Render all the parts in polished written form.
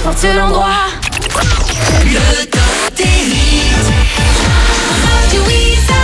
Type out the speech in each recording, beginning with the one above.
n'importe l'endroit. Le top des hits, Radio Isa.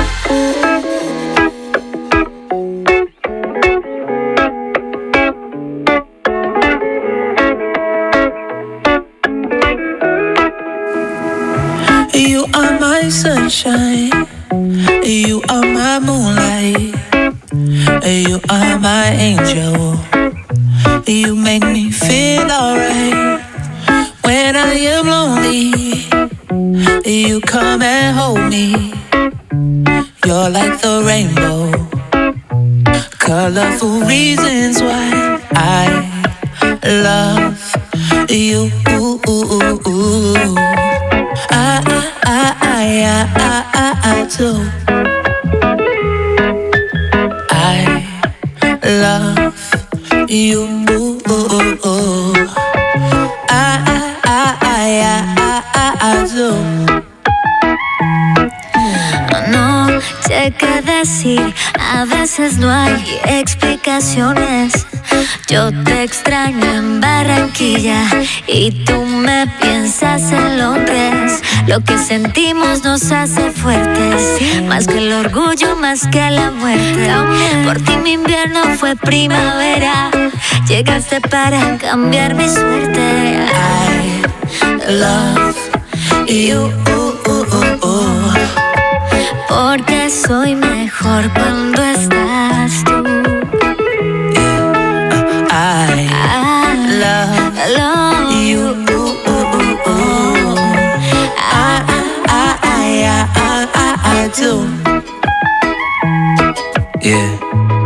You are my sunshine, you are my moonlight, you are my angel. You make me feel alright. When I am lonely, you come and hold me. You're like the rainbow, colorful reasons why I love you. I do. I love you. I do. No sé qué decir, a veces no hay explicaciones. Yo te extraño en Barranquilla y tú me piensas en Londres. Lo que sentimos nos hace fuertes, más que el orgullo, más que la muerte. Por ti mi invierno fue primavera, llegaste para cambiar mi suerte. I love you. Porque soy mejor cuando estás tú. I love you. I do. Yeah.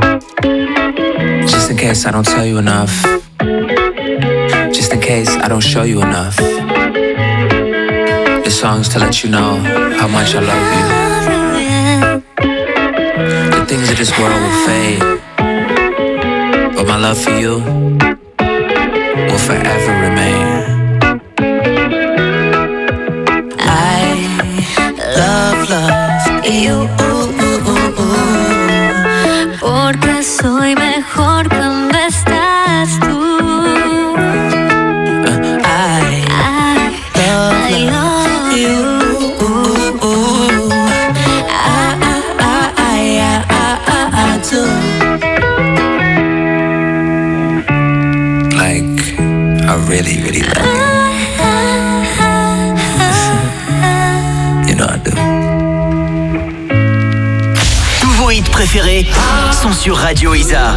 Just in case I don't tell you enough. Just in case I don't show you enough. This song's to let you know how much I love you. The things of this world will fade, but my love for you will forever remain. Love you. Porque soy mejor cuando estás tú. I love you. I do. Like, I really, really love you. You know I do. Tous vos hits préférés sont sur Radio Isa.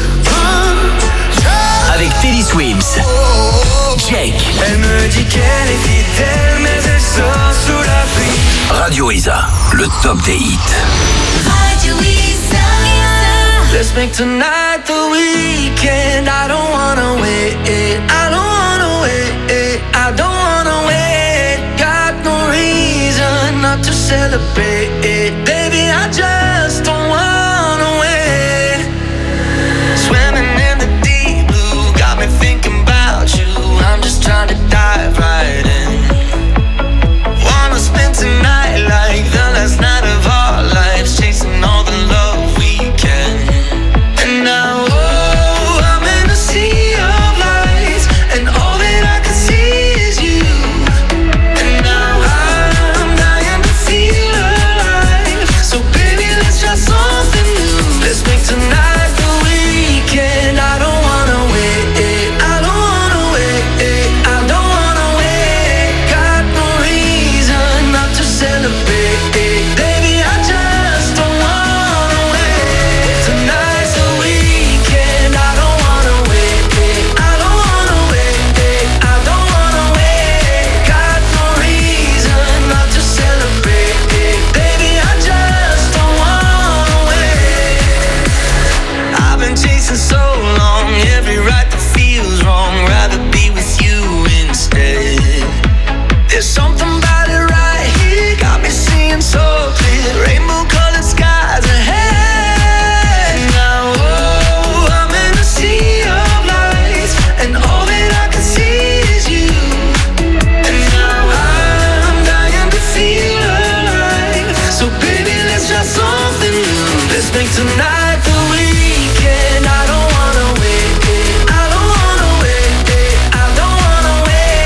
Avec Teddy Swims, Jake. Elle me dit qu'elle est fidèle, mais elle sort sous la pluie. Radio Isa, le top des hits. Radio Isa. Let's make tonight the weekend. I don't wanna wait. I don't wanna wait. I don't wanna wait. Got no reason not to celebrate. Baby, I just don't wanna wait. Swimming in the deep blue, got me thinking about you. I'm just trying to dive right in. Wanna spend tonight like the last night of our lives, chasing all the love we can. And now, oh, I'm in a sea of lights, and all that I can see is you. And now I'm dying to feel alive. So baby, let's try something new. Let's make tonight the weekend. I don't wanna wait. I don't wanna wait. I don't wanna wait. Got no reason not to celebrate. Baby, I just don't wanna wait. Tonight's the weekend. I don't wanna wait. I don't wanna wait. I don't wanna wait. Got no reason not to celebrate. Baby, I just don't wanna wait. I've been chasing so long, every right that feels wrong. Rather be with you instead. There's something about it right here, got me seeing so clear. Rainbow colored skies ahead. Now, oh, I'm in a sea of lights, and all that I can see is you. And now I'm dying to feel alive. So baby, let's try something new. Let's make tonight the weekend. I don't wanna wait. I don't wanna wait. I don't wanna wait.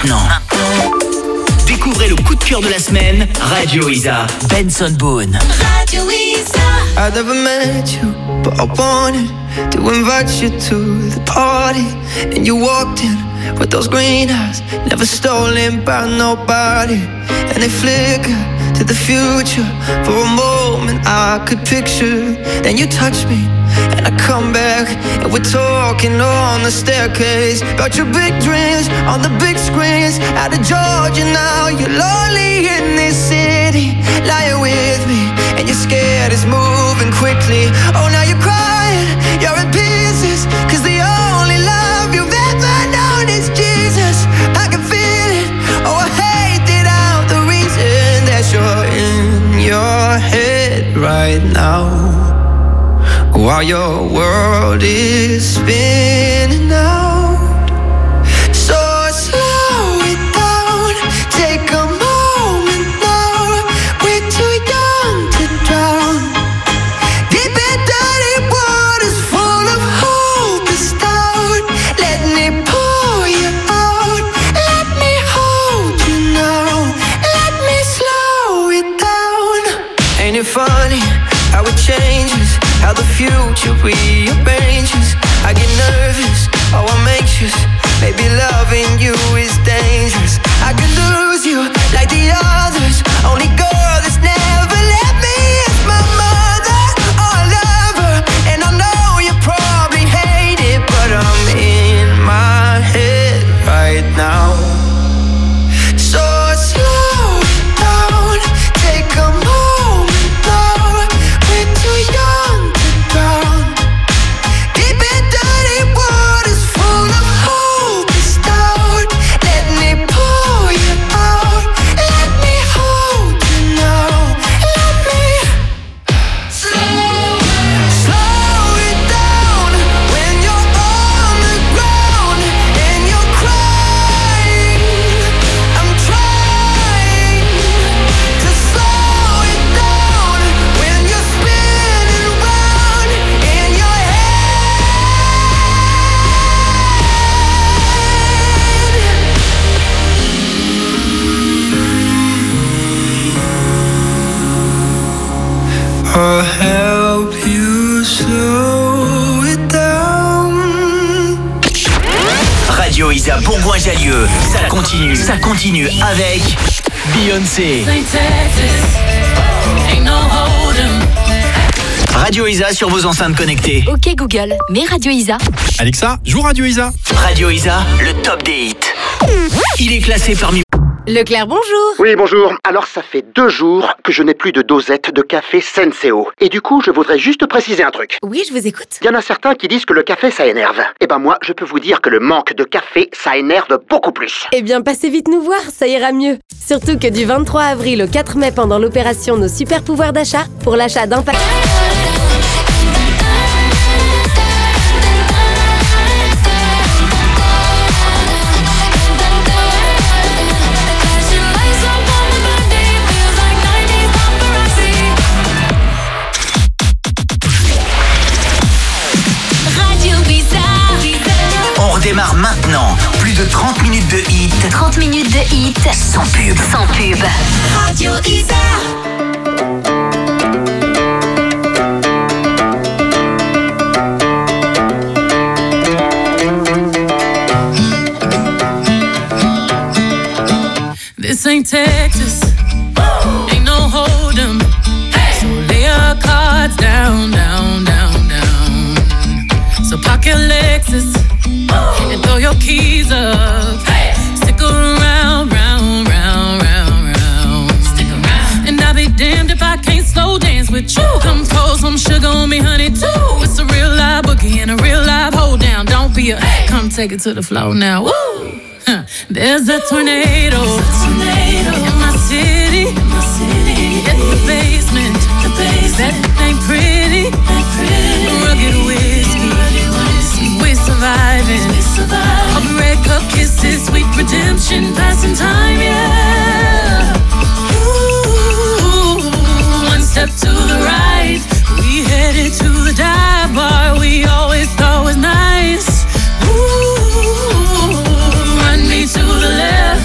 maintenant. Découvrez le coup de cœur de la semaine, Radio Isa. Benson Boone. Radio Isa. I never met you, but I wanted to invite you to the party. And you walked in with those green eyes, never stolen by nobody. And they flickered to the future. For a moment I could picture. Then you touched me and I come back, and we're talking on the staircase about your big dreams on the big screens. Out of Georgia now, you're lonely in this city, lying with me, and you're scared it's moving quickly. Oh, now you're crying, you're in pieces, cause the only love you've ever known is Jesus. I can feel it, oh I hate that I'm the reason that you're in your head right now, while your world is spinning out. So slow it down, take a moment now. We're too young to drown. Deep in dirty waters full of hope is stout. Let me pull you out, let me hold you now, let me slow it down. Ain't it funny how it changes, how the future rearranges? I get nervous, oh I'm anxious. Maybe loving you is dangerous. I could lose you like the others. Only girl that's never let me is my mother. Oh, I love her, and I know you probably hate it, but I'm in my head right now. So slow it down, take a moment now. We're too young to drown. Deep in dirty waters full of hope is stout. Let me pull you out, let me hold you now, let me slow it down. When you're on the ground and you're crying, I'm trying to slow it down. When you're spinning round in your head. I'll help you slow it down. Radio Isa Bourgoin-Jallieu. Ça continue avec Beyoncé. Radio Isa sur vos enceintes connectées. Ok Google, mets Radio Isa. Alexa, joue Radio Isa. Radio Isa, le top des hits. Il est classé parmi... Leclerc, bonjour. Oui, bonjour. Alors, ça fait 2 jours que je n'ai plus de dosette de café Senseo. Et du coup, je voudrais juste préciser un truc. Oui, je vous écoute. Il y en a certains qui disent que le café, ça énerve. Eh ben moi, je peux vous dire que le manque de café, ça énerve beaucoup plus. Eh bien, passez vite nous voir, ça ira mieux. Surtout que du 23 avril au 4 mai, pendant l'opération Nos Super Pouvoirs d'achat, pour l'achat d'un pack... On redémarre maintenant. Plus de 30 minutes de hit. 30 minutes de hit. Sans pub. Sans pub. Radio Isa. This ain't Texas, ain't no hold'em. So lay your cards down, down, down, down. So park your Lexus and throw your keys up. Stick around, round, round, round, round. Stick around. And I'll be damned if I can't slow dance with you. Come pour some sugar on me, honey, too. It's a real live boogie and a real live hold down. Don't be a come take it to the floor now. Woo! There's a tornado in my city. It's the basement. That ain't pretty. Rugged whiskey. We're surviving. All the red cup kisses, sweet redemption, passing time, yeah. Ooh, one step to the right, we headed to the dive bar we always thought was nice. Ooh, run me to the left,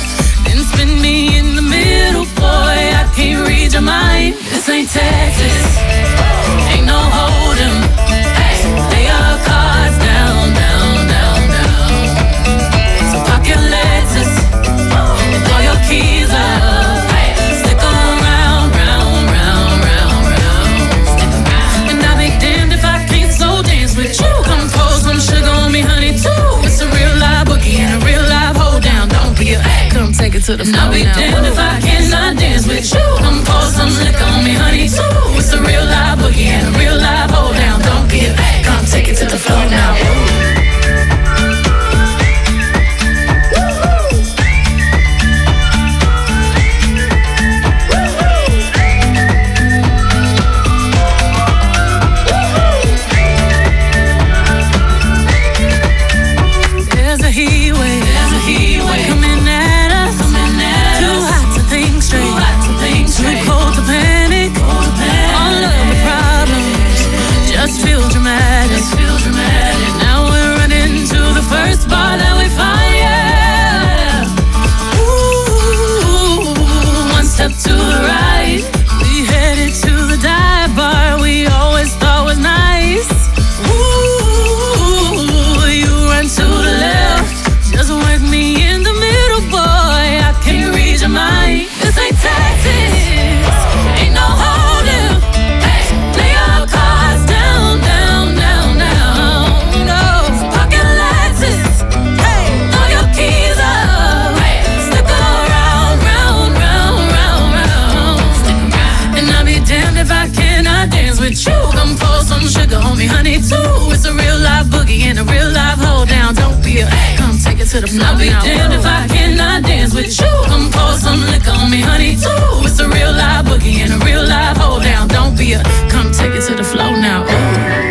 to the flow. I'll be damned if I cannot dance with you. Come pour some liquor on me, honey, too. It's a real live boogie and a real live hold down. Don't be a fake, come take it to the floor now. There's a heat wave coming at us. Too hot to think straight, too cold to panic. All of the problems just feel dramatic. Now we're running to the first bar that we find, yeah. Ooh, one step to the right, we headed to the dive bar we always thought was nice. Ooh, you run to the left, just work me in the middle, boy. I can't read your mind. This ain't Texas, ain't no holding. Hey, lay your cards down, down, down, down. No, pocket Lexus. Hey, throw your keys up. Hey, stick around, round, round, round, round. And I'll be damned if I cannot dance with you. Come pour some sugar on me, honey, too. It's a real live boogie and a real live hold down. Don't be a come take it to the floor. I'll be damned if I cannot dance with you. Come pour some liquor on me, honey, too. It's a real live boogie and a real live hold down. Don't be a come take it to the floor now. Ooh.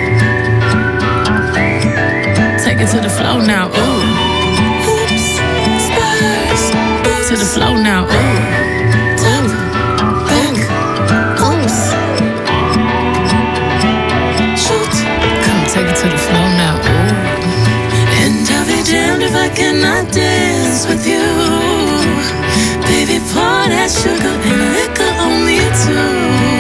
Take it to the floor now. Ooh. Oops, spurs. To the floor now. Ooh. Top, back, oops. Shoot. Come take it to the floor now. Ooh. And I'll be damned if I cannot dance with you. Baby, pour that sugar and liquor on me too.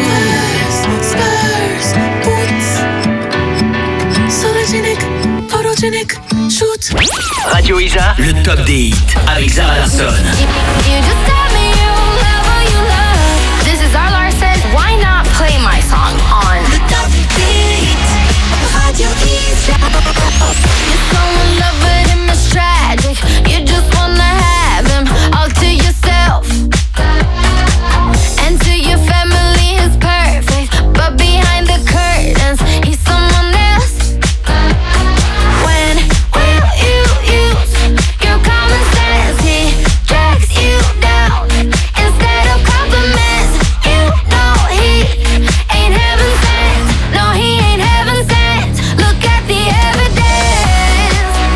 Spurs, boots. Sologenic, photogenic, shoot. Radio Isa, le top des hits avec Zara Larsson. You just tell me you love who you love. This is Zara Larsson. Why not play my song on The top beat, Radio Isa. You're so in love with him, it's tragic. You just wanna have him all to yourself. And to your family, he's perfect. But behind the curtains, he's someone else. When will you use your common sense? He drags you down instead of compliments. You know he ain't heaven sent. No, he ain't heaven sent. Look at the evidence.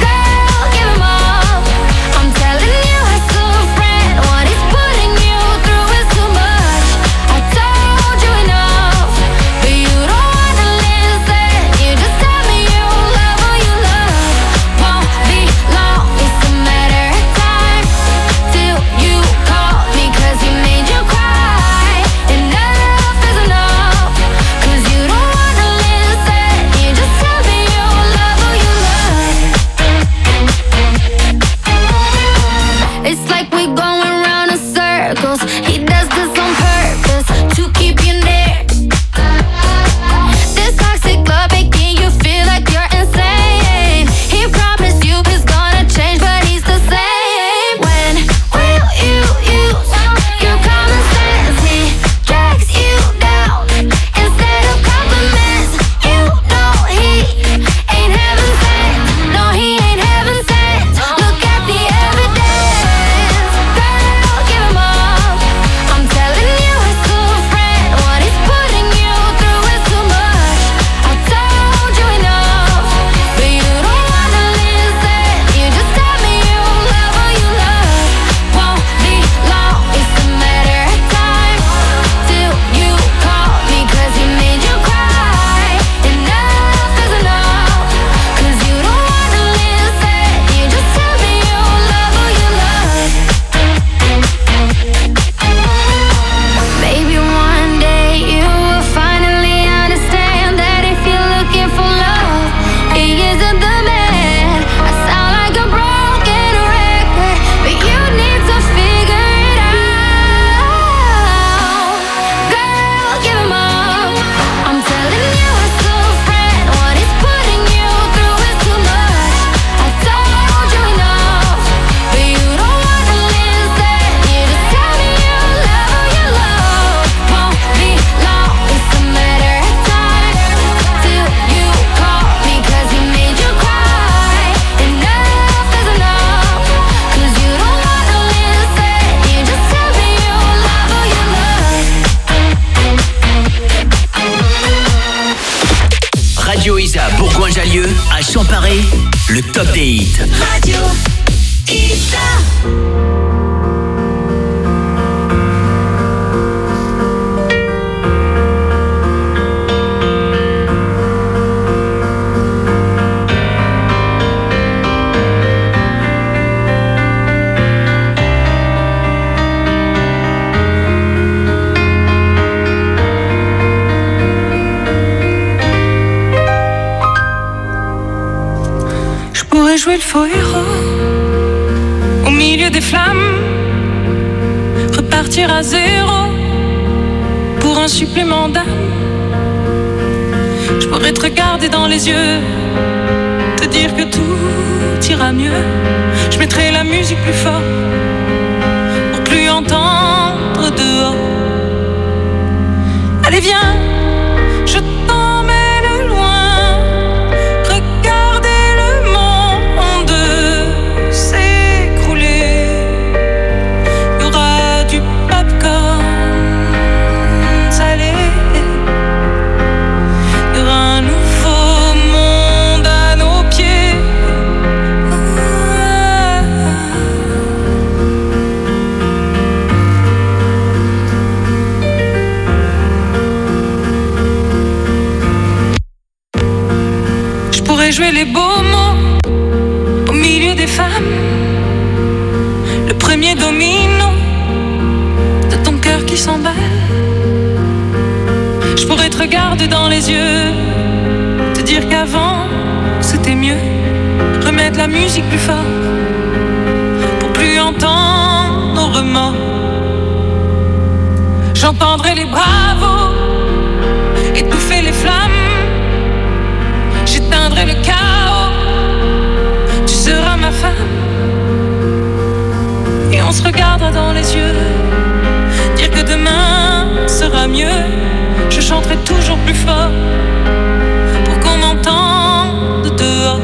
préparé le top des hits. Radio Isa. Jouer le faux héros au milieu des flammes, repartir à zéro pour un supplément d'âme. Je pourrais te regarder dans les yeux, te dire que tout ira mieux. Je mettrai la musique plus fort pour plus entendre dehors. Allez viens, je t'emmène loin. Jouer les beaux mots au milieu des femmes, le premier domino de ton cœur qui s'emballe. Je pourrais te regarder dans les yeux, te dire qu'avant c'était mieux, remettre la musique plus fort pour plus entendre nos remords. J'entendrai les bravos étouffer les flammes. J'éteindrai le chaos, tu seras ma femme. Et on se regardera dans les yeux, dire que demain sera mieux. Je chanterai toujours plus fort pour qu'on m'entende dehors.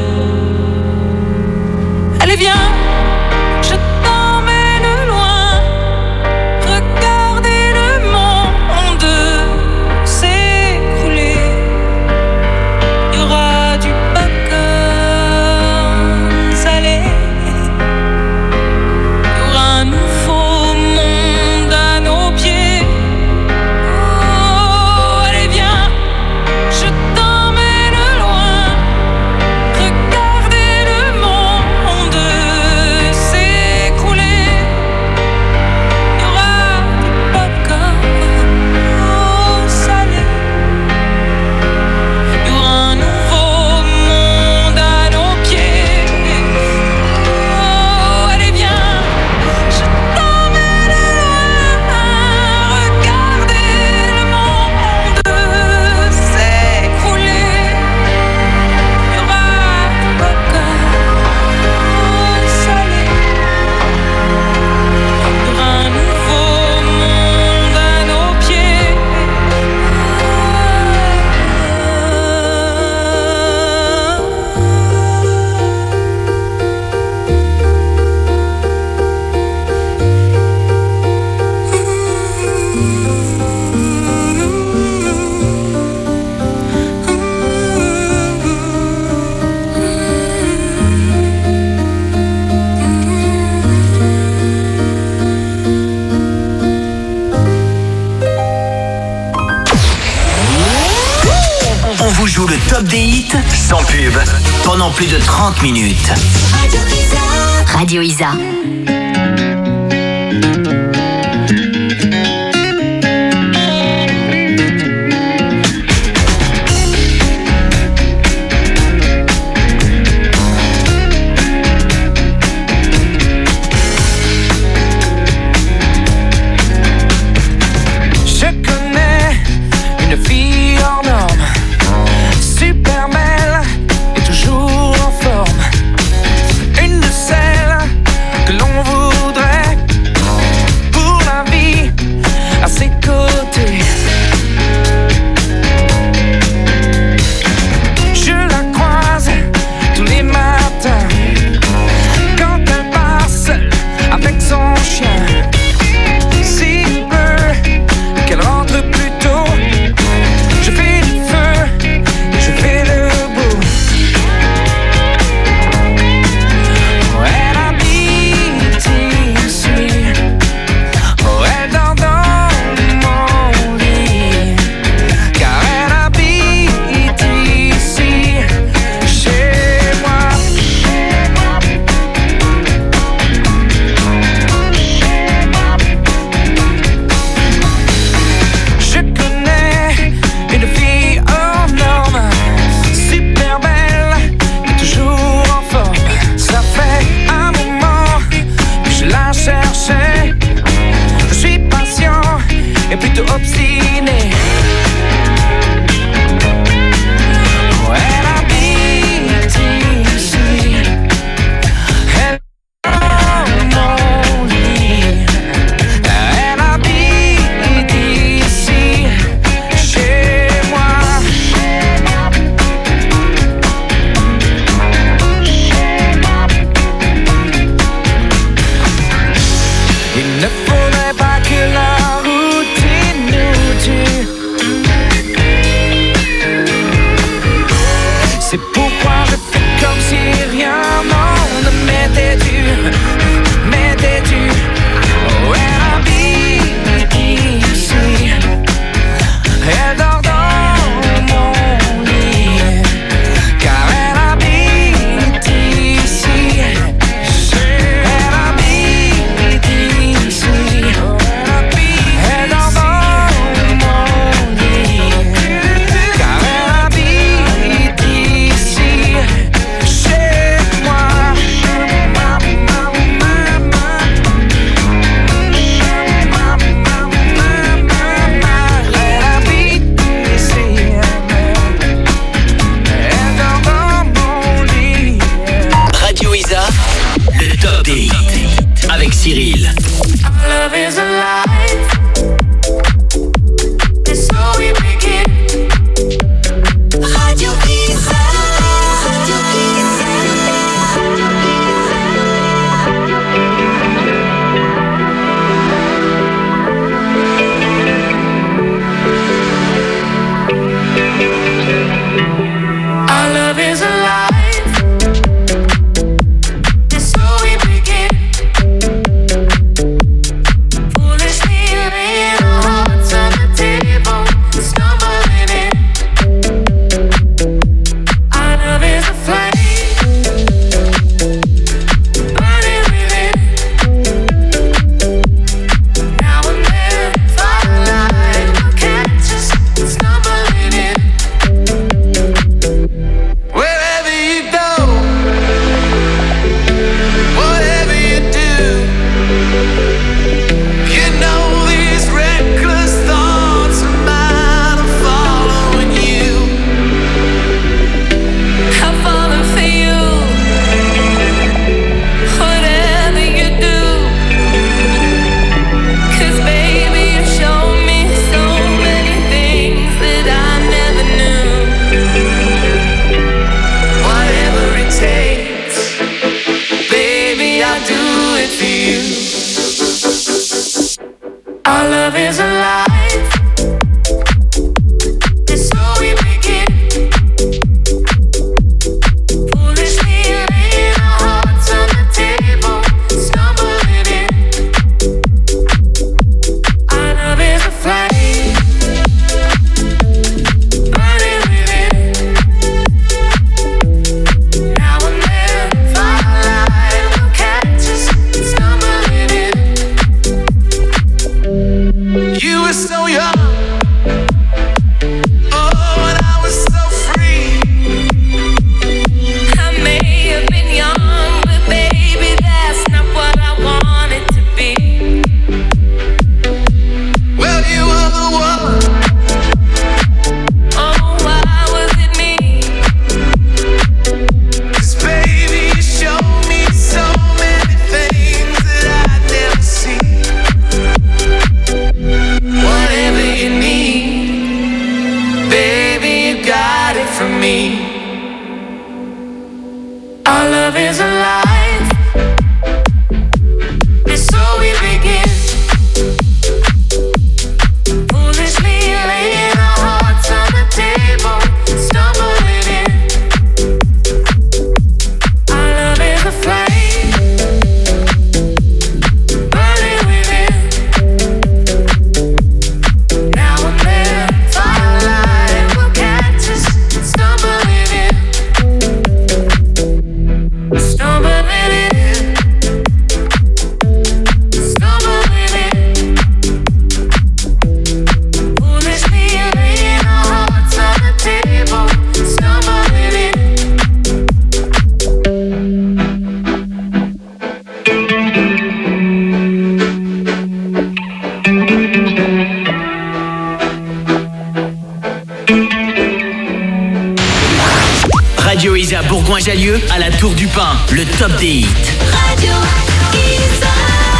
Allez viens, je t'emmène loin. Regardez le monde s'écrouler. Il y aura du popcorn salé. Il y aura un nouveau monde à nos pieds. Oh, allez viens, je t'emmène loin. Regardez le monde s'écrouler. Il y aura du popcorn salé. Il y aura un nouveau monde à nos pieds. Oh, allez viens, je t'emmène loin. Regardez le monde s'écrouler. Il y aura du popcorn salé. Il y aura un nouveau monde à nos pieds. On vous joue le top des hits sans pub pendant plus de 30 minutes. Radio Isa. Je connais une fille hors norme, super belle et toujours en forme. Une de celles que l'on voit avec Cyril. Love is alive. And so we begin. Radio Isa. Radio Isa. Our love is alive. And so we begin. Foolishly laying our hearts on the table, stumbling in. Our love is a flame, burning within. Now and then, firelight will catch us, stumbling in. Wherever you go, whatever you do, you know these reckless thoughts of mine are following you. I'm falling for you. Whatever you do, 'cause baby you show me so many things that I never knew. Whatever it takes, baby I'll do it for you. Our love is alive. And so we begin. Foolishly laying our hearts on the table, stumbling in. Our love is a flame, burning within. Now and then, firelight will catch us, stumbling in. You were so young, oh, and I was so free. I may have been young, but baby, that's not what I wanted to be. Well, you were the one. Oh, why was it me? 'Cause baby, you showed me so many things that I'd never seen. Whatever you need, baby, you got it from me. Our love is alive. And so we begin. Foolishly laying our hearts on the table, stumbling in. Our love is a flame, burning within. Now and then, firelight will catch us, stumbling in. Stumbling in. Stumbling in. Foolishly laying our hearts on the table, stumbling in. Radio Isa Bourgoin-Jallieu à la Tour du Pin, le top des hits. Radio Isa.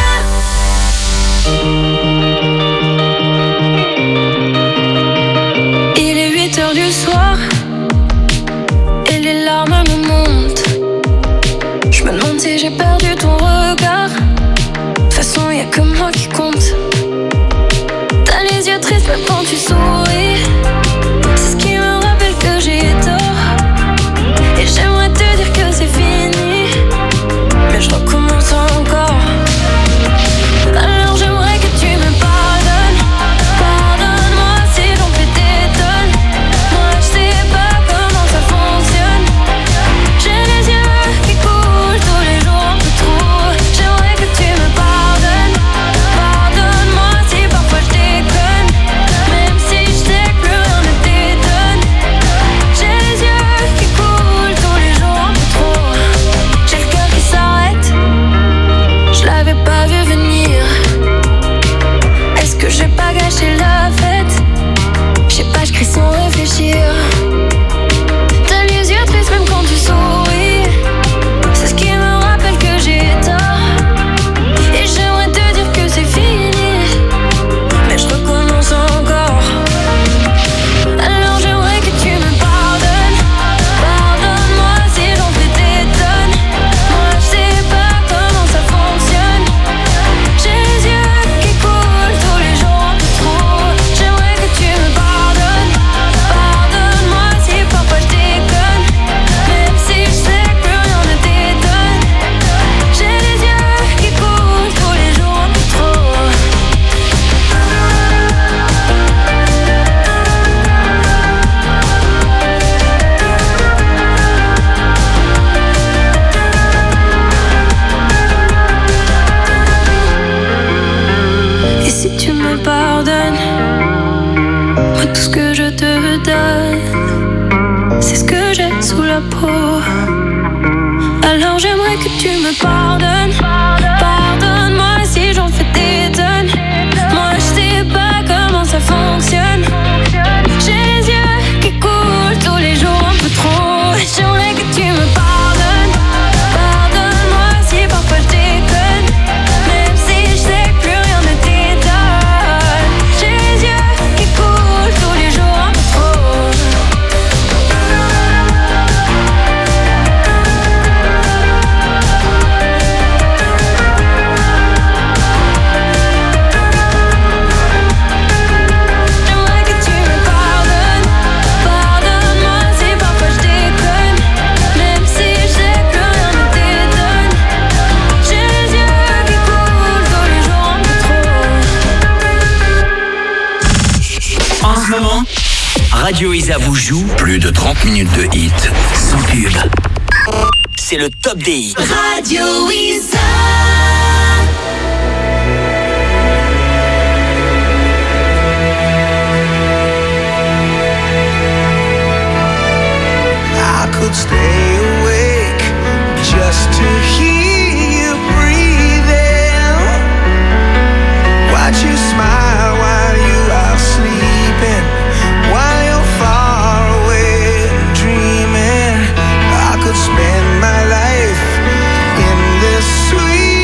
Il est 8h du soir et les larmes me montent. Je me demande si j'ai perdu ton regard. De toute façon, y'a que moi qui compte. T'as les yeux tristes même quand tu souris. C'est ce qui me rappelle que j'ai tort. Et j'aimerais te dire que c'est fini, mais je recommence encore. Alors j'aimerais que tu me pardonnes. Pardonne-moi si j'en fais des tonnes. Moi je sais pas comment ça fonctionne. J'ai les yeux qui coulent tous les jours un peu trop. J'aimerais que tu me pardonnes. Pardonne-moi si parfois je déconne. Même si tu me pardonnes. Pardonne-moi si j'en fais des tonnes. Moi je sais pas comment ça fonctionne. J'ai les yeux qui coulent tous les jours un peu trop. J'aimerais que tu me pardonnes. Pardonne-moi si parfois je déconne. Même si je sais que plus rien ne t'étonne. J'ai les yeux qui coulent tous les jours un peu trop. J'aimerais que tu me pardonnes. Pardonne-moi si parfois je déconne. Même si je sais que plus rien ne t'étonne. J'ai les yeux qui coulent tous les jours un peu trop. En ce moment, Radio Isa vous joue plus de 30 minutes de hits sans pub. C'est le top des hits. Radio Isa. I could stay awake just to hear you breathing. Watch you smile while you are sleeping, while you're far away and dreaming. I could spend my life in this sweet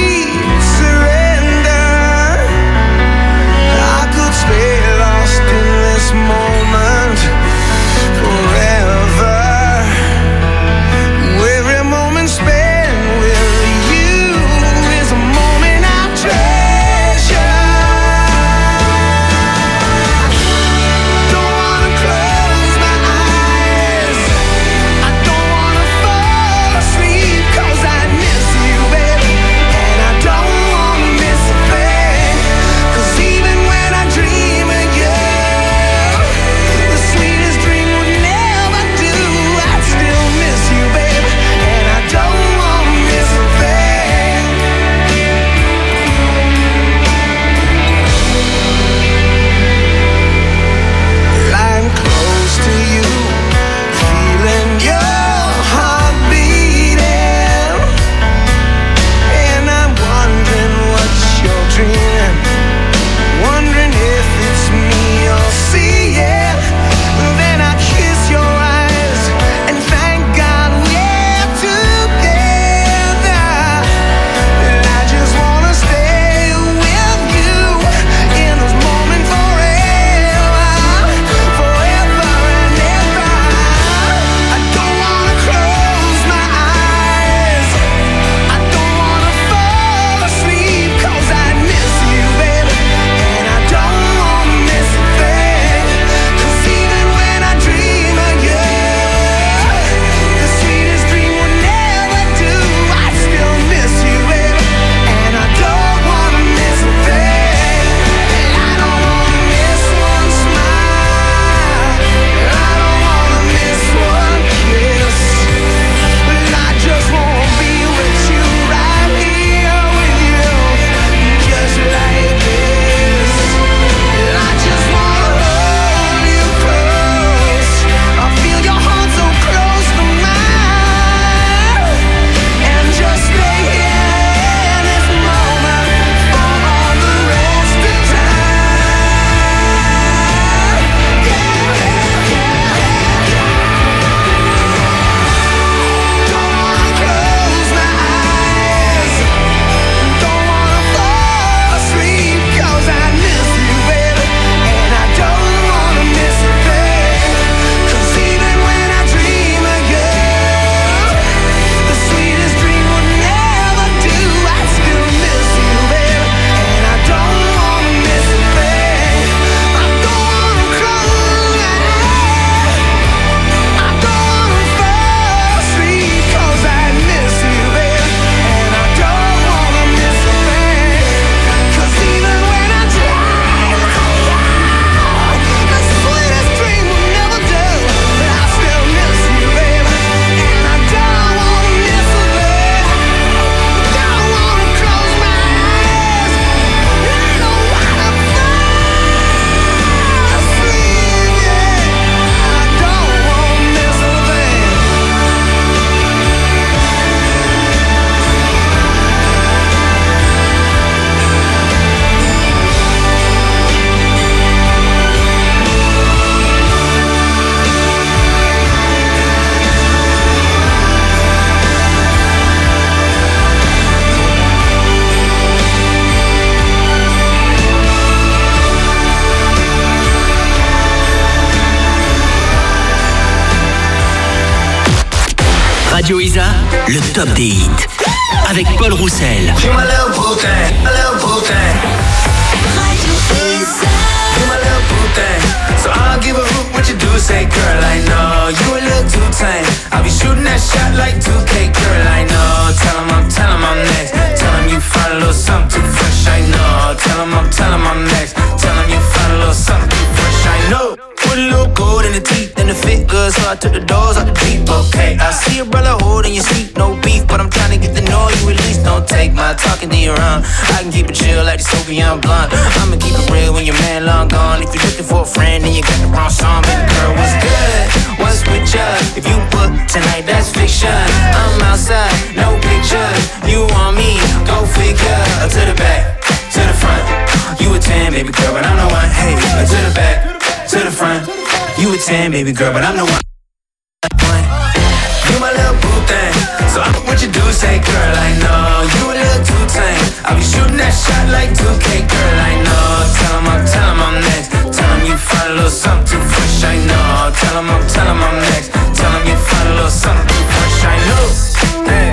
Radio Isa, le top des hits. Avec Paul Roussel. You my little boo thing, my little boo thing. You my little boo thing. So I don't give a hoot what you do, say girl, I know you a little too tame. I'll be shooting that shot like 2K, girl, I know. Tell him I'm next. Tell him you find a little something too fresh, I know. Tell him I'm next. Tell him you find a little something too fresh, I know. Put a little gold in the teeth and the fit good, so I took the doors out the deep, okay. I see a brother holding your seat, no beef, but I'm trying to get to know you at least. Don't take my talking to your own. I can keep it chill like the Soviet blunt. I'ma keep it real when your man long gone. If you're looking for a friend, then you got the wrong song. Baby girl, what's good? What's with ya? If you book tonight, that's fiction. I'm outside, no pictures. You want me? Go figure. To the back, to the front. You a 10, baby girl, but I'm the one. Hey, to the back, to the front. You a 10, baby girl, but I'm the one. You my little boo thing. So I'm what you do, say girl, I know. You a little too tame. I'll be shooting that shot like 2K, girl, I know. Tell him I'm next. Tell him you find a little something too fresh, I know. Tell him I'm next. Tell him you find a little something too fresh, I know. Hey.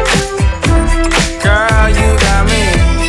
Girl, you got me.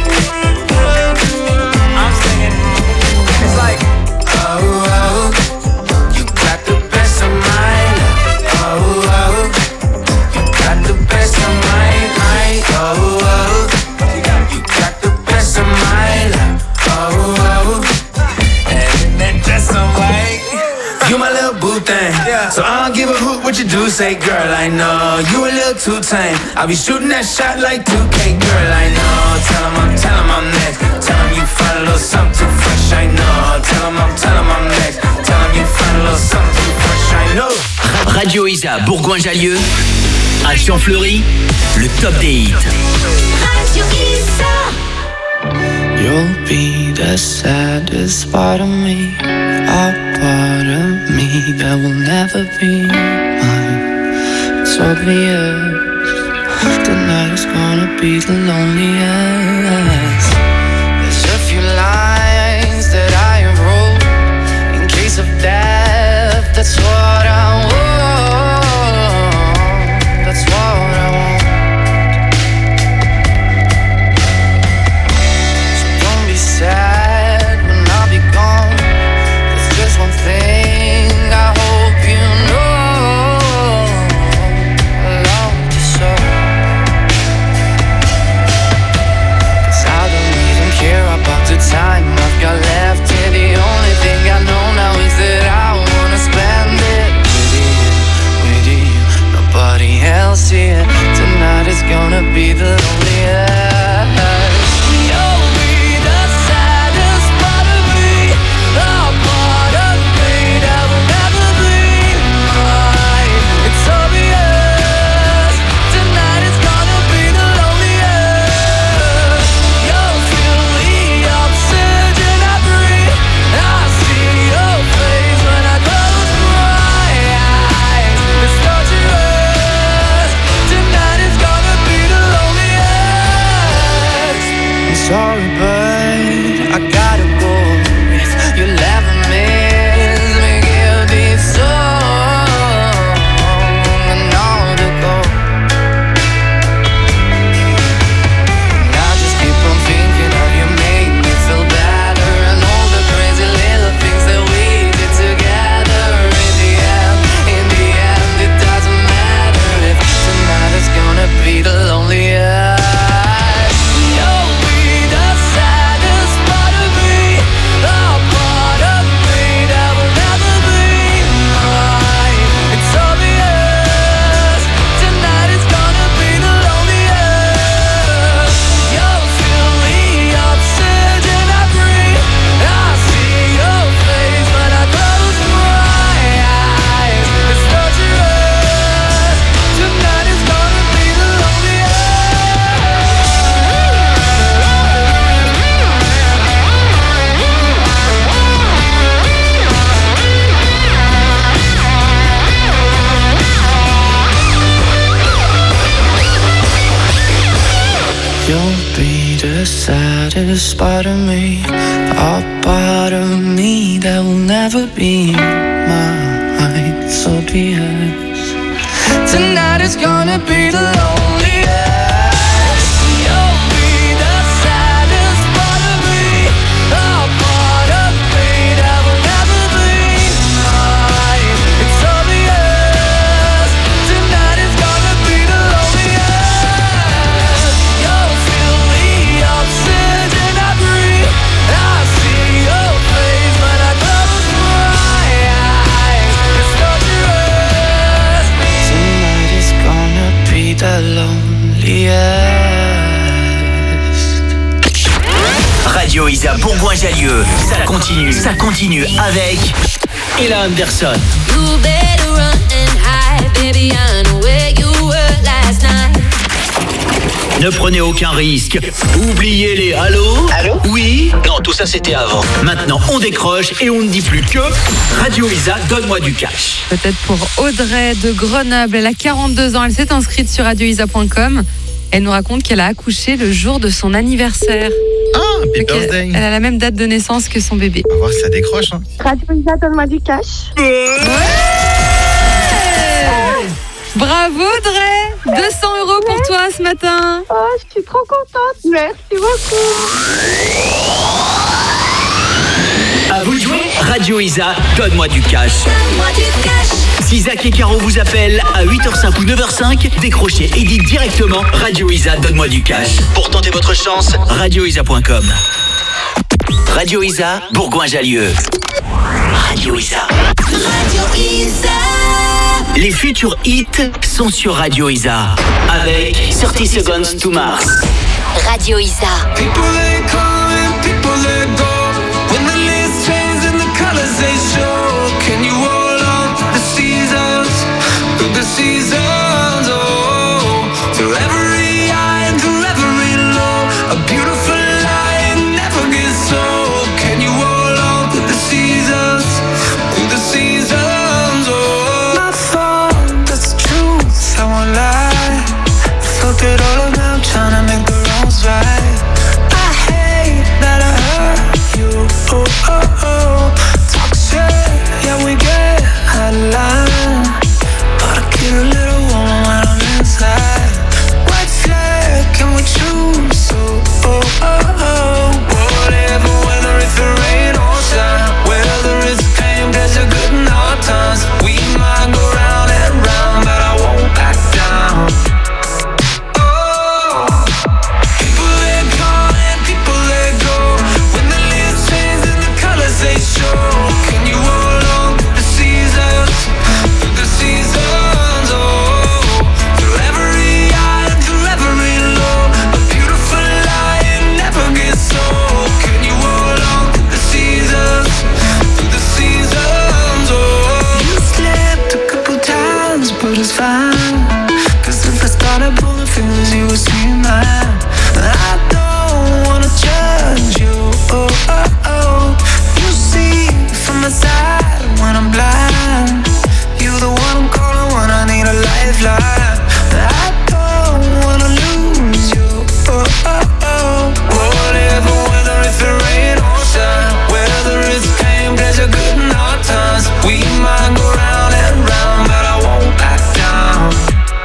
I'm singing. It's like, oh, you got the best of my life. Oh, you got the best of my life. Oh, you got the best of my life. Oh, and then just some white. You my little boo thing, so I don't give a hoot what you do, say girl, I know. You a little too tame. I'll be shooting that shot like 2K, girl, I know. Tell him I'm next. Tell him you find a little something too fresh, I know. Tell him I'm next. Tell him you find a little something too fresh, I know. Radio Isa Bourgoin-Jallieu, à Champfleury, le top des hits. Radio Isa. You'll be the saddest part of me, a part of me that will never be mine. It's obvious, tonight is gonna be the loneliest. There's a few lines that I have wrote in case of death. That's what I want. That's what I want. Sad when I'll be gone. There's just one thing I hope you know. I love you so. 'Cause I don't even care about the time I've got left here. The only thing I know now is that I wanna spend it with you, nobody else here. Tonight is gonna be the loneliest. Sorry, but I gotta go. If you'll ever miss me, give this song and all to go. And I just keep on thinking how you make me feel better, and all the crazy little things that we did together. In the end, it doesn't matter if tonight is gonna be the loneliest. You'll be the saddest part of me, a part of me that will never be mine. So be it. Tonight is gonna be the loneliest. You'll be the saddest part of me, a part of me that will never be mine. It's obvious. Tonight is gonna be the loneliest. You'll feel the oxygen I breathe. I see your face when I close my eyes. It's torturous. Tonight is gonna be the loneliest. Radio Isa Bourgoin-Jallieu, ça continue avec Ella Anderson. You better run and hide, baby. I know where you were last night. Ne prenez aucun risque. Oubliez les allô? Allô? Oui? Non, tout ça c'était avant. Maintenant, on décroche et on ne dit plus que Radio Isa, donne-moi du cash. Peut-être pour Audrey de Grenoble. Elle a 42 ans. Elle s'est inscrite sur radioisa.com. Elle nous raconte qu'elle a accouché le jour de son anniversaire. Ah, happy Donc, birthday. elle a la même date de naissance que son bébé. On va voir si ça décroche. Hein. Radio Isa, donne-moi du cash. Bravo Audrey, 200 € pour toi ce matin. Oh, je suis trop contente. Merci beaucoup. À vous de jouer. Radio Isa, donne-moi du cash. Donne-moi du cash. Si Zach et Caro vous appellent à 8h05 ou 9h05, décrochez et dites directement Radio Isa, donne-moi du cash. Pour tenter votre chance, radioisa.com. Radio Isa, Bourgoin-Jallieu. Radio Isa. Radio Isa. Les futurs hits sont sur Radio Isa. Avec 30 Seconds to Mars. Radio Isa. People they come and people they go. When the leaves change and the colors they show. Can you hold on to the seasons? Through the seasons, oh. Through every high and through every low. A beautiful lie never gets old. Can you hold on to the seasons? Through the seasons, oh. My fault, that's the truth, I won't lie. Fuck it all about trying to make the wrongs right. I hate that I hurt you, oh, oh, oh. Talk shit, yeah we get out of line. But I get a little warm when I'm inside. White flag, can we choose, oh, oh, oh, oh. Whatever, whether it's the rain or shine. Whether it's pain, pleasure, good and hard times. We might go round and round, but I won't back down. People they come and people they go. When the leaves change and the colors they show. Can you hold on to the seasons? Through the seasons, oh. Through every high and through every low. A beautiful lie, it never gets old. Can you hold on to the seasons? Through the seasons, oh. You slipped a couple times, but it's fine. Cause if I started pulling fingers, you would scream mine. I don't wanna judge you, oh, oh, oh. You see from my side when I'm blind. You the one I'm calling when I need a lifeline. I don't wanna lose you, oh, oh, oh. Whatever, whether it's the rain or shine. Whether it's pain, pleasure, good and hard times. We might go round and round, but I won't back down.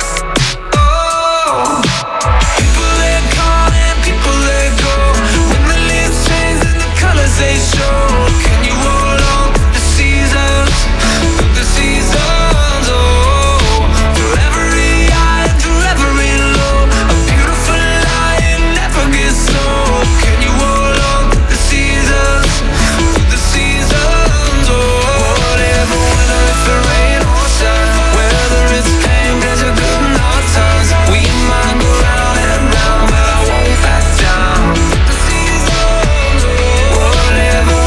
Oh, people they come and people they go. When the leaves change and the colors they show. Can you hold on to the seasons? Through the seasons, oh. Through every high and through every low. A beautiful lie, it never gets old. Can you hold on to the seasons? Through the seasons, oh. Whatever, whether it's the rain or shine. Whether it's pain, pleasure, good and hard times. We might go round and round, but I won't back down. The seasons, oh. Whatever,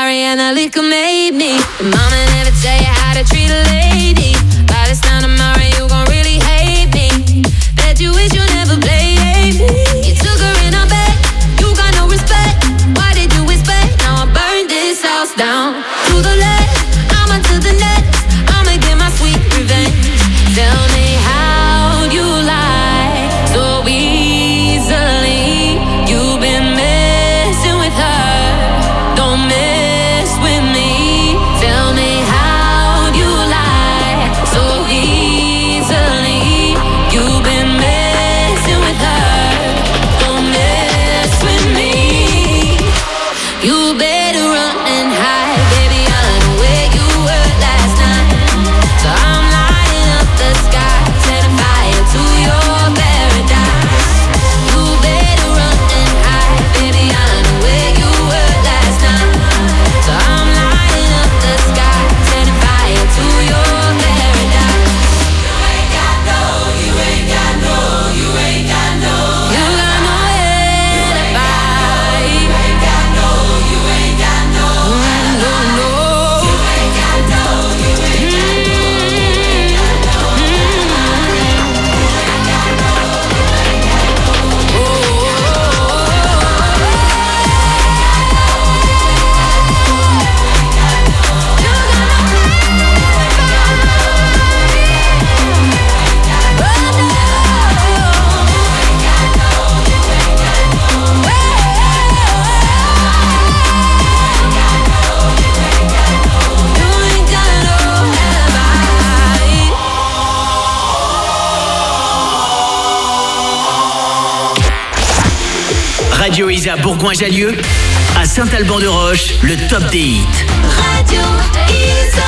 sorry and the liquor made me. And mama never tell you how to treat a lady. By this time tomorrow you gon' really hate me. Bet you wish you never played me. You took her in her bed, you got no respect. Why did you expect? Now I burned this house down. To the left, I'm onto the next. I'ma get my sweet revenge. Tell me how you lie so easily. You've been messing with her, don't mess with me. Tell me how you lie so easily. You've been messing with her, don't mess with me. You better run and hide, baby. I know where you were last night. So I'm lighting up the sky, setting fire to your paradise. You better run and hide, baby. I know where you were last night. So I'm lighting up the sky, setting fire to your paradise. You ain't got no, you ain't got no, you ain't got no, you got no alibi. You ain't got no, you ain't got no, no, no. You ain't got no, you ain't got no, you ain't got no. Radio Isa Bourgoin-Jallieu, à Saint-Alban-de-Roche, le top des hits. Radio Isa.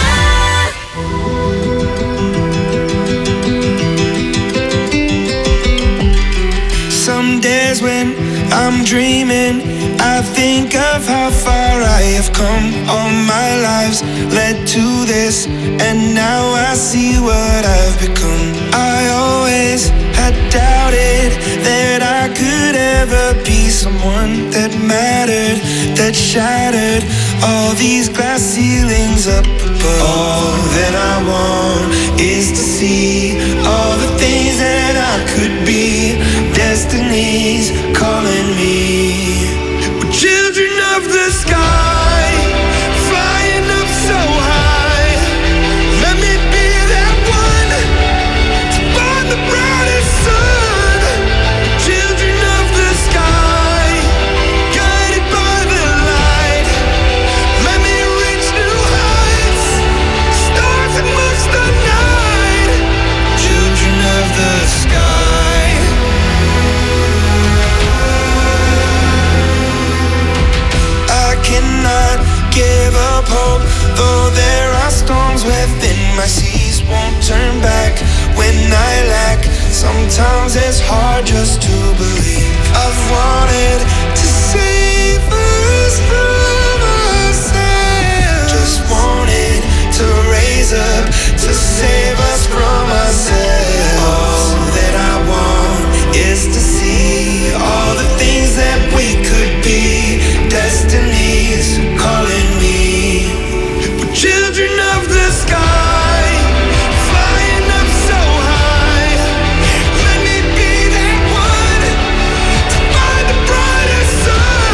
Some days when I'm dreaming, I think of how far I have come. All my lives led to this, and now I see what I've become. I always had doubted that I could ever be someone that mattered, that shattered all these glass ceilings up above. All that I want is to see all the things that I could be. Destiny's calling me. We're children of the sky, flying up so high. Let me be that one to find the brightest sun. Children of the sky, guided by the light. Let me reach new heights, stars amongst the night. Children of the sky. I cannot give up hope, though there are storms within my seas. Won't turn back when I lack. Sometimes it's hard just to believe. I've wanted to save us from ourselves. Just wanted to raise up to save us from ourselves. All that I want is to see all the things that we could be. Destiny's calling me. We're children of the sky, flying up so high. Let me be that one to find the brightest sun.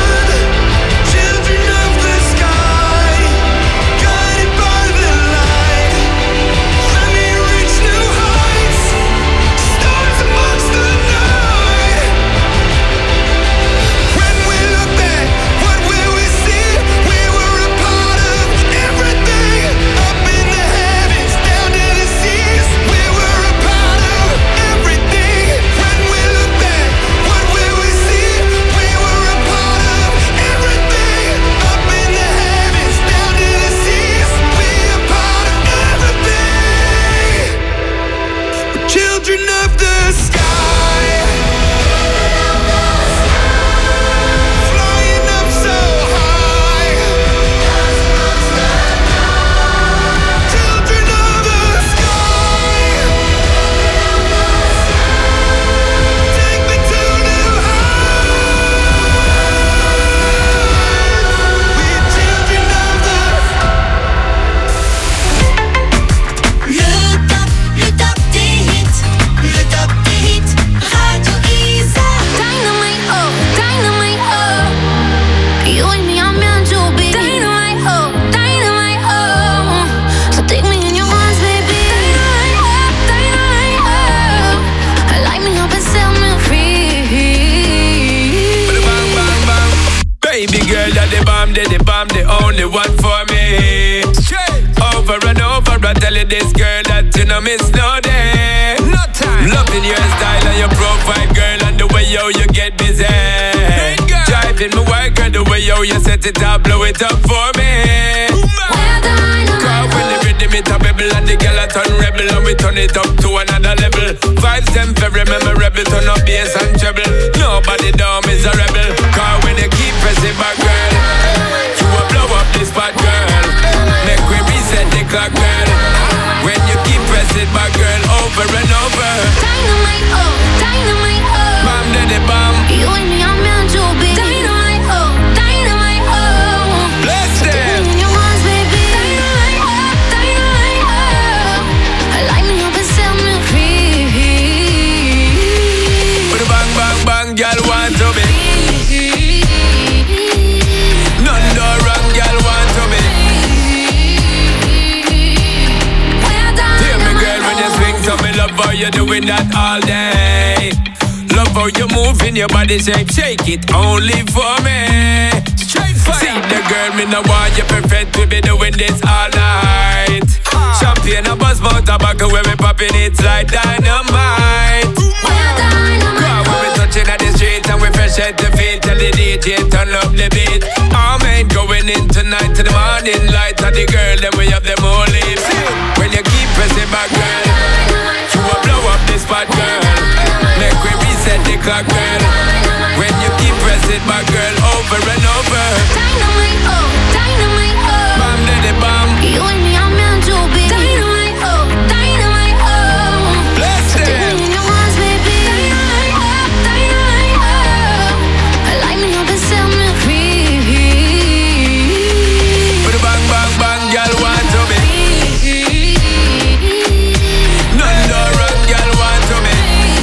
only one for me. Over and over, I tell you this girl that you know miss no day. No time. Loving your style and your profile, girl, and the way yo you get busy. Driving me wild, girl, the way yo you set it up, blow it up for me. Cause when the rhythm it a bubble and the girl a turn rebel and we turn it up to another level. Vibes them very memorable, turn up bass and treble. Nobody down is a rebel. Cause when you keep pressing back, girl, you will blow up this spot, girl. Make we reset the clock, girl. When you keep pressing back, girl, over and over. Dynamite, oh, dynamite, oh. Bam, daddy, bam. You and me, I'm meant to be. Dynamite, oh, dynamite, oh. Bless them. In your arms, baby. Dynamite, oh, dynamite, oh. Light me up and set me free. With a bang, bang, bang, girl want to be. None do wrong, girl want to be. Hear me, girl, when you swing to me, love how you doing that all day. Love how you move in your body shape, shake it only for me. Straight fire. See the girl, me no want you perfect, we be doing this all night. Champagne, a buzz, mouth, tobacco, where we popping it like dynamite. Cause when we touching at the street and we fresh at the feet, tell the DJ turn up the beat. All men going in tonight to the morning light, and the girl, then we have them all lips. When you keep pressing back, girl, you will blow up this spot, girl. Make we reset the clock, girl. When you keep pressing back, girl, over and over. Dynamite, oh, dynamite, oh. Bam, daddy, bam. You and me, I'm meant to be. Dynamite, oh, dynamite, oh. Bless them. In your arms, baby. Dynamite, oh, dynamite, oh. Light me up and set me free. With a bang, bang, bang, girl want to be. None do wrong, girl want to be.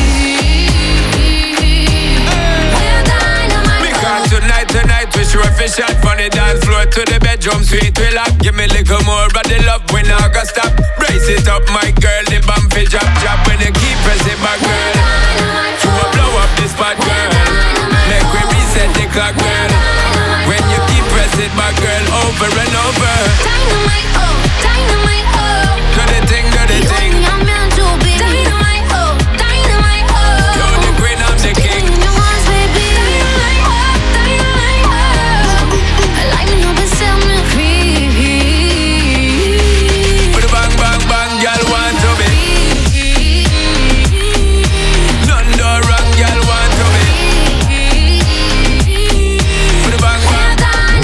Because tonight we sure fish out from the dance floor to the bedroom suite. We lock, give me a little more of the love, we not gonna stop. Brace it up, my girl, the bump fi drop. When you keep pressing back, girl, you will blow up this spot, girl. Make we reset the clock, girl. When you keep pressing back, girl, over and over. Dynamite, oh, dynamite, oh. Do the thing, do the thing. You and me, I'm meant to be. Dynamite, oh, dynamite, oh. You're the queen, I'm the king. In your arms, baby. Dynamite, oh, dynamite, oh. Light me up and set me free. With a bang, bang, bang, girl want to be. None do wrong, girl want to be. With a bang, bang.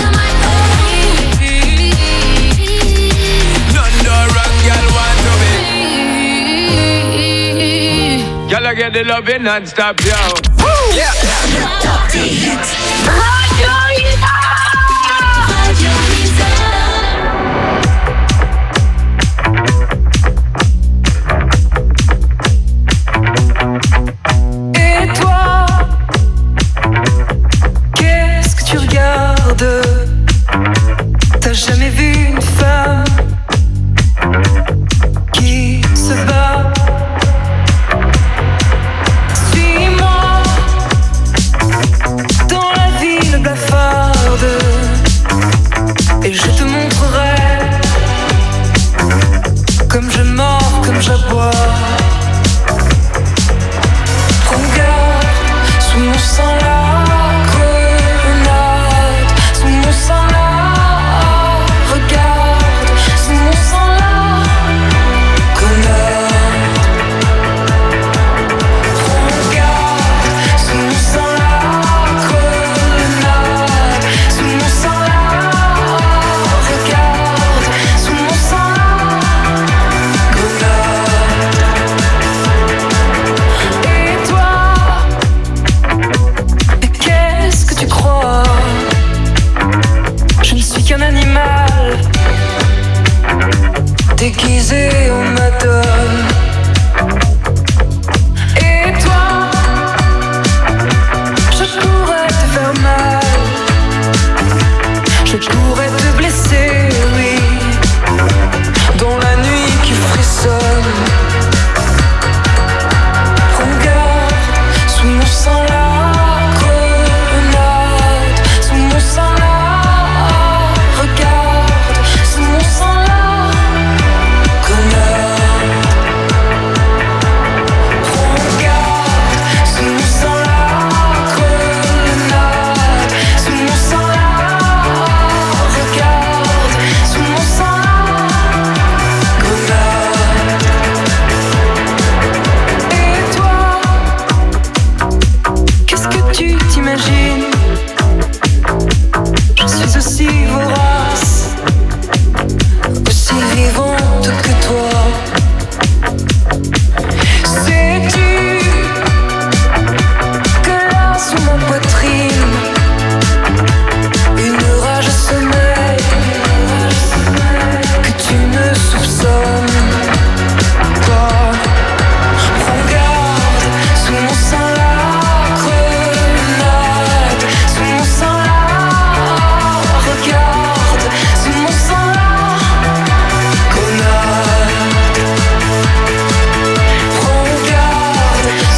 None do wrong, girl want to be. Girl, I get the loving non-stop, yo. Yeah. Et toi, qu'est-ce que tu regardes? T'as jamais vu une femme qui se bat? Suis-moi dans la ville blafarde et je